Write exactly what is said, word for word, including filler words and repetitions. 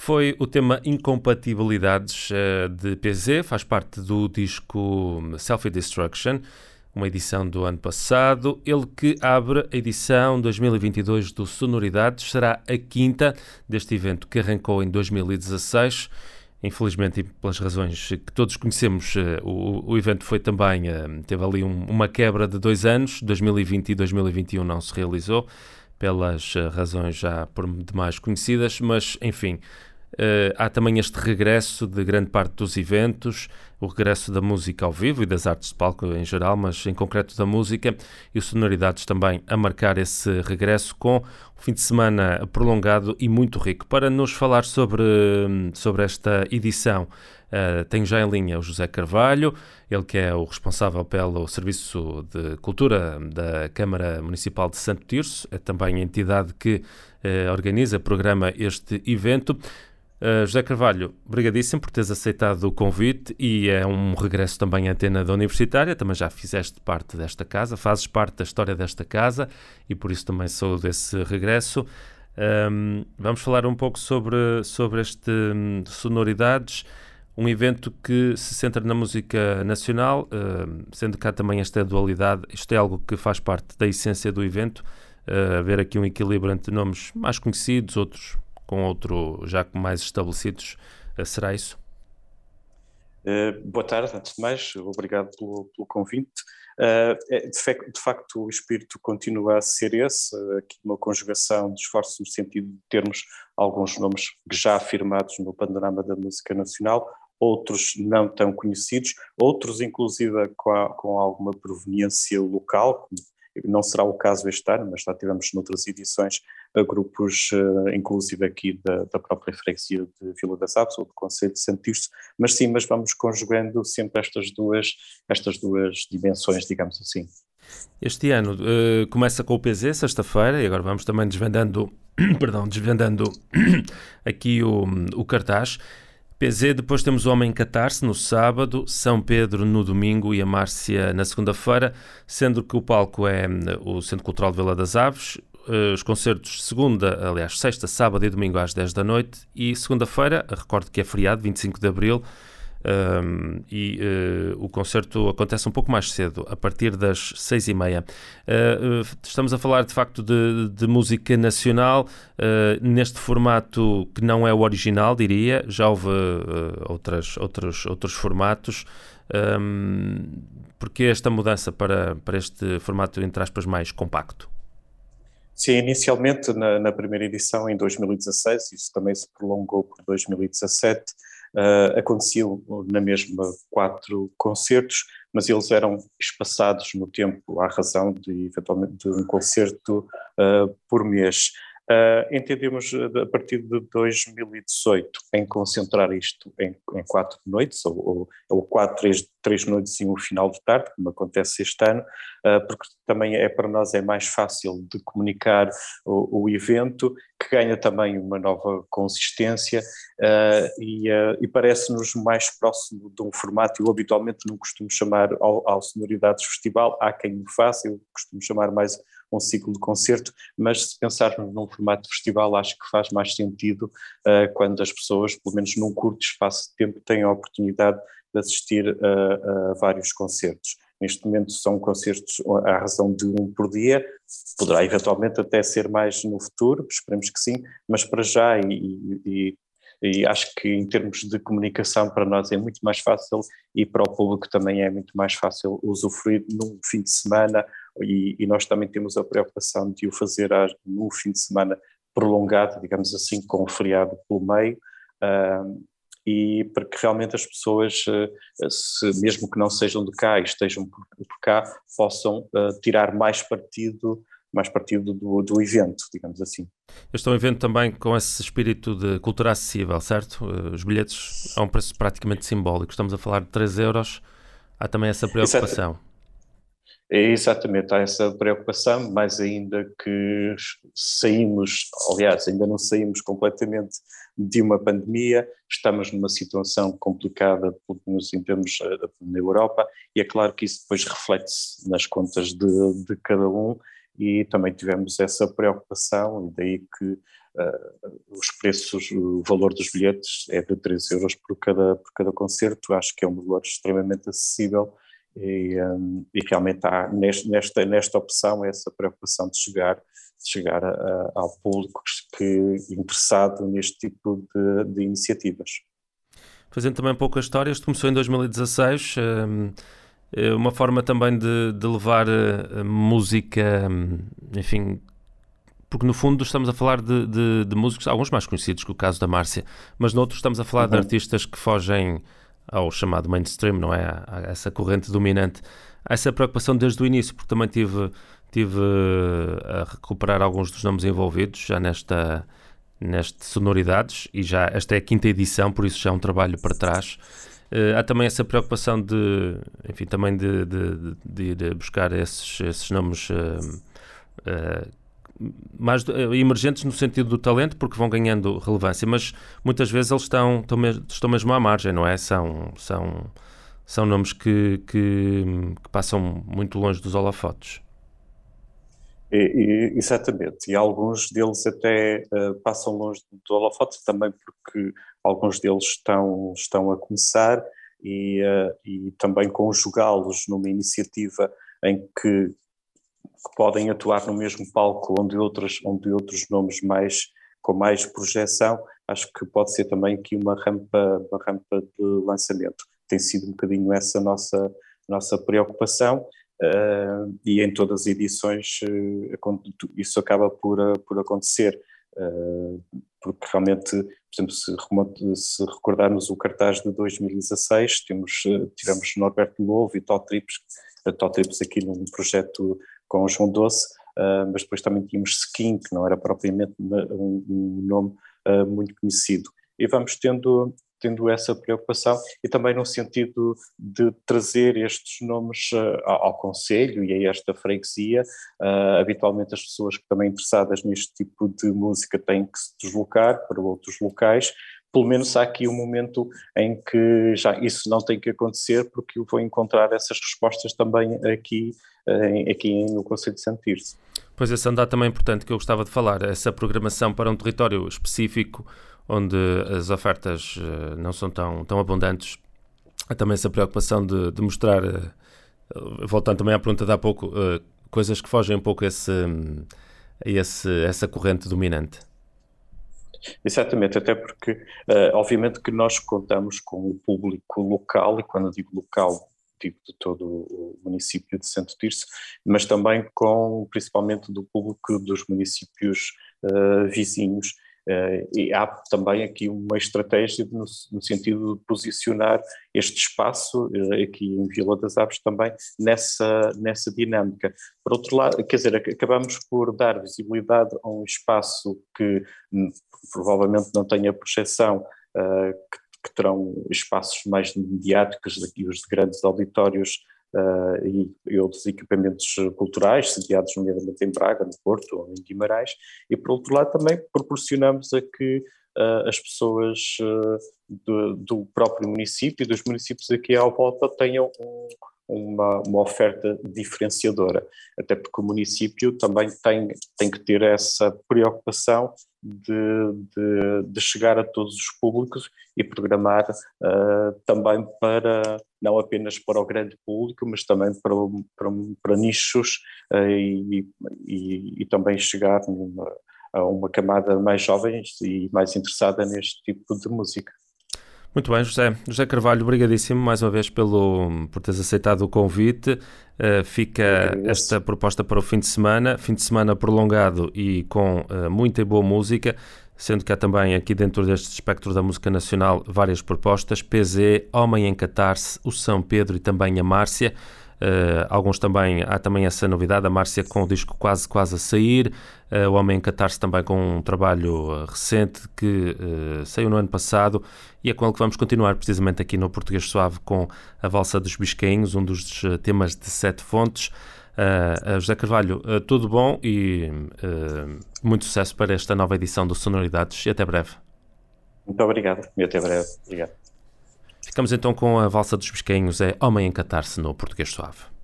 foi o tema Incompatibilidades uh, de P Z, faz parte do disco Self-Destruction, uma edição do ano passado. Ele que abre a edição dois mil e vinte e dois do Sonoridades, será a quinta deste evento que arrancou em dois mil e dezasseis. Infelizmente, e pelas razões que todos conhecemos, o, o evento foi também, teve ali um, uma quebra de dois anos, dois mil e vinte e dois mil e vinte e um não se realizou, pelas razões já por demais conhecidas, mas enfim, Uh, há também este regresso de grande parte dos eventos, o regresso da música ao vivo e das artes de palco em geral, mas em concreto da música, e o Sonoridades também a marcar esse regresso com um fim de semana prolongado e muito rico. Para nos falar sobre, sobre esta edição, uh, tenho já em linha o José Carvalho, ele que é o responsável pelo Serviço de Cultura da Câmara Municipal de Santo Tirso, é também a entidade que uh, organiza, programa este evento. Uh, José Carvalho, obrigadíssimo por teres aceitado o convite e é um regresso também à antena da Universitária, também já fizeste parte desta casa, fazes parte da história desta casa e por isso também sou desse regresso. Um, vamos falar um pouco sobre, sobre este um, Sonoridades, um evento que se centra na música nacional, uh, sendo cá também esta dualidade, isto é algo que faz parte da essência do evento, uh, haver aqui um equilíbrio entre nomes mais conhecidos, outros com outro já mais estabelecidos, será isso? Uh, boa tarde, antes de mais, obrigado pelo, pelo convite. Uh, de, fe- de facto, o espírito continua a ser esse, uh, aqui uma conjugação de esforços no sentido de termos alguns nomes já afirmados no panorama da música nacional, outros não tão conhecidos, outros inclusive com, a, com alguma proveniência local, não será o caso este ano, mas já tivemos noutras edições a grupos, uh, inclusive aqui da, da própria freguesia de Vila das Aves ou do Concelho de Santo Tirso, mas sim, mas vamos conjugando sempre estas duas, estas duas dimensões, digamos assim. Este ano uh, começa com o P Z, sexta-feira, e agora vamos também desvendando, perdão, desvendando aqui o, o cartaz. P Z, depois temos o Homem Catarse no sábado, São Pedro no domingo e a Márcia na segunda-feira, sendo que o palco é o Centro Cultural de Vila das Aves, os concertos segunda, aliás, sexta, sábado e domingo às dez da noite e segunda-feira, recordo que é feriado, vinte e cinco de abril, um, e uh, o concerto acontece um pouco mais cedo, a partir das seis e meia. Uh, uh, estamos a falar de facto de, de música nacional, uh, neste formato que não é o original, diria, já houve uh, outras, outros, outros formatos. Um, porque esta mudança para, para este formato, entre aspas, mais compacto? Sim, inicialmente na, na primeira edição, em dois mil e dezasseis, isso também se prolongou por dois mil e dezassete, uh, aconteciam na mesma quatro concertos, mas eles eram espaçados no tempo à razão de, eventualmente, de um concerto uh, por mês. Uh, entendemos a partir de dois mil e dezoito em concentrar isto em, em quatro noites, ou, ou, ou quatro, três, três noites e um final de tarde, como acontece este ano, uh, porque também é para nós é mais fácil de comunicar o, o evento, que ganha também uma nova consistência uh, e, uh, e parece-nos mais próximo de um formato. Eu habitualmente não costumo chamar ao, ao Sonoridades Festival, há quem o faça, eu costumo chamar mais um ciclo de concerto, mas se pensarmos num formato de festival, acho que faz mais sentido uh, quando as pessoas, pelo menos num curto espaço de tempo, têm a oportunidade de assistir a, a vários concertos. Neste momento são concertos à razão de um por dia, poderá eventualmente até ser mais no futuro, esperemos que sim, mas para já e, e, e acho que em termos de comunicação para nós é muito mais fácil e para o público também é muito mais fácil usufruir num fim de semana e, e nós também temos a preocupação de o fazer num fim de semana prolongado, digamos assim, com o feriado pelo meio, uh, e para que realmente as pessoas, uh, se, mesmo que não sejam de cá e estejam por, por cá, possam uh, tirar mais partido mais partido do, do evento, digamos assim. Este é um evento também com esse espírito de cultura acessível, certo? Os bilhetes a um preço praticamente simbólico. Estamos a falar de três euros. Há também essa preocupação. Exato. É exatamente, há essa preocupação, mais ainda que saímos, aliás, ainda não saímos completamente de uma pandemia, estamos numa situação complicada, pelo menos em termos na Europa, e é claro que isso depois reflete-se nas contas de, de cada um, e também tivemos essa preocupação, e daí que uh, os preços, o valor dos bilhetes é de três euros por cada, por cada concerto. Acho que é um valor extremamente acessível e, um, e realmente há nesta, nesta opção essa preocupação de chegar, de chegar a, a, ao público que, interessado neste tipo de, de iniciativas. Fazendo também um pouco a história, isto começou em dois mil e dezasseis, uma forma também de, de levar a música, enfim, porque no fundo estamos a falar de, de, de músicos, alguns mais conhecidos, que o caso da Márcia, mas noutros estamos a falar uhum. de artistas que fogem ao chamado mainstream, não é? A essa corrente dominante. Há essa preocupação desde o início, porque também tive, tive a recuperar alguns dos nomes envolvidos já nesta... nestas sonoridades, e já esta é a quinta edição, por isso já é um trabalho para trás. Uh, há também essa preocupação de, enfim, também de, de, de ir buscar esses, esses nomes uh, uh, mais uh, emergentes no sentido do talento, porque vão ganhando relevância, mas muitas vezes eles estão, estão, mesmo, estão mesmo à margem, não é? São, são, são nomes que, que, que passam muito longe dos holofotes. E, e, exatamente, e alguns deles até uh, passam longe do holofote também porque alguns deles estão, estão a começar e, uh, e também conjugá-los numa iniciativa em que, que podem atuar no mesmo palco onde outros, onde outros nomes mais, com mais projeção, acho que pode ser também aqui uma rampa, uma rampa de lançamento. Tem sido um bocadinho essa nossa, nossa preocupação. Uh, e em todas as edições uh, isso acaba por, uh, por acontecer, uh, porque realmente, por exemplo, se, se recordarmos o cartaz de dois mil e dezasseis, temos, uh, tivemos Norberto Lobo e Tó Trips, uh, Tó Trips aqui num projeto com o João Doce, uh, mas depois também tínhamos Skin, que não era propriamente um, um nome uh, muito conhecido, e vamos tendo... tendo essa preocupação e também no sentido de trazer estes nomes uh, ao Conselho e a esta freguesia. Uh, habitualmente as pessoas que também interessadas neste tipo de música têm que se deslocar para outros locais. Pelo menos há aqui um momento em que já isso não tem que acontecer, porque eu vou encontrar essas respostas também aqui, uh, aqui no Conselho de Santo Tirso. Pois esse andar também é importante que eu gostava de falar, essa programação para um território específico onde as ofertas uh, não são tão, tão abundantes. Há também essa preocupação de, de mostrar, uh, voltando também à pergunta de há pouco, uh, coisas que fogem um pouco a esse, esse, essa corrente dominante. Exatamente, até porque uh, obviamente que nós contamos com o público local, e quando digo local digo de todo o município de Santo Tirso, mas também com principalmente do público dos municípios uh, vizinhos. Uh, e há também aqui uma estratégia no, no sentido de posicionar este espaço uh, aqui em Vila das Aves também nessa, nessa dinâmica. Por outro lado, quer dizer, acabamos por dar visibilidade a um espaço que hum, provavelmente não tenha projeção, uh, que, que terão espaços mais mediáticos, aqui os de grandes auditórios Uh, e, e outros equipamentos culturais, sediados nomeadamente em Braga, no Porto ou em Guimarães, e por outro lado também proporcionamos a que uh, as pessoas uh, do, do próprio município e dos municípios aqui à volta tenham um, uma, uma oferta diferenciadora, até porque o município também tem, tem que ter essa preocupação de, de, de chegar a todos os públicos e programar uh, também para, não apenas para o grande público, mas também para, para, para nichos uh, e, e, e também chegar numa, a uma camada mais jovem e mais interessada neste tipo de música. Muito bem, José. José Carvalho, obrigadíssimo mais uma vez pelo, por teres aceitado o convite. Uh, fica esta proposta para o fim de semana, fim de semana prolongado e com uh, muita e boa música, sendo que há também aqui dentro deste espectro da música nacional várias propostas, P Z, Homem em Catarse, o São Pedro e também a Márcia. Uh, alguns também, há também essa novidade, a Márcia com o disco quase quase a sair, uh, o Homem em Catarse também com um trabalho uh, recente que uh, saiu no ano passado, e é com ele que vamos continuar precisamente aqui no Português Suave com a Valsa dos Biscainhos, um dos uh, temas de Sete Fontes. Uh, uh, José Carvalho, uh, tudo bom e uh, muito sucesso para esta nova edição do Sonoridades e até breve. Muito obrigado e até breve. Obrigado. Ficamos então com a Valsa dos Biscainhos, é Homem em Catarse no Português Suave.